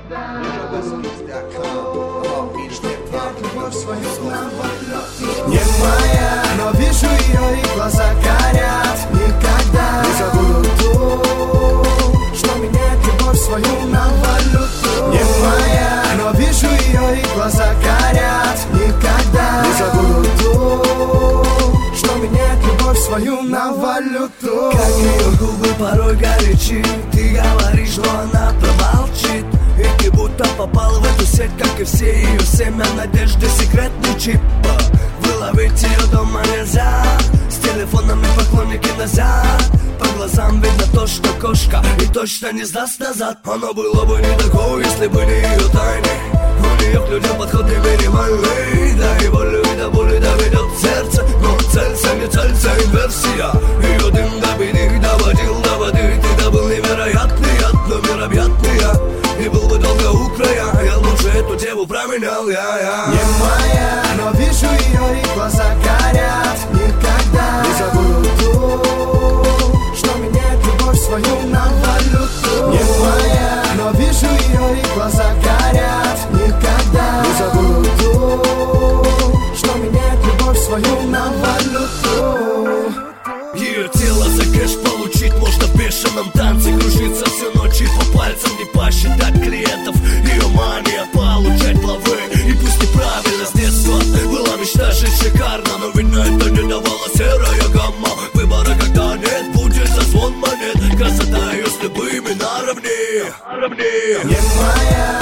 Не моя, но вижу ее и глаза горят. Никогда не забуду ту, что меняет любовь свою на валюту. Не моя, но вижу ее и глаза горят. Никогда не забуду ту, что меняет любовь свою на валюту. Как ее губы порой горячи, ты говоришь, но она промолчит. И ты будто попал в эту сеть, как и все ее семя надежды, секретный чип. Выловить ее дома нельзя, с телефонами поклонники назад. По глазам видно то, что кошка и точно не сдаст назад. Оно было бы не такое, если бы не ее тайны. У нее к людям подход не минимальный. Да и волю и до боли доведет сердце, но целься, не целься, инверсия. Ее дым до беды доводил до воды. Ты добыл невероятный яд, но необъятный я. И был бы долго у края, я лучше эту деву променял, я. Не моя, но вижу ее и глаза горят. Никогда не забуду ту, что меняет любовь свою на валюту. Не моя, но вижу ее и глаза горят. Никогда не забуду ту, что меняет любовь свою на валюту. Ее тело за кэш получить можно в бешеном танце. Кружиться всю ночь и по пальцам не посчитать клиентов. Ее мания получать лавы. И пусть неправильно с детства была мечта жить шикарно, но видно это не давала серая гамма. Выбора когда нет, будет зазвон монет. Красота ее с любыми наравне. Не моя,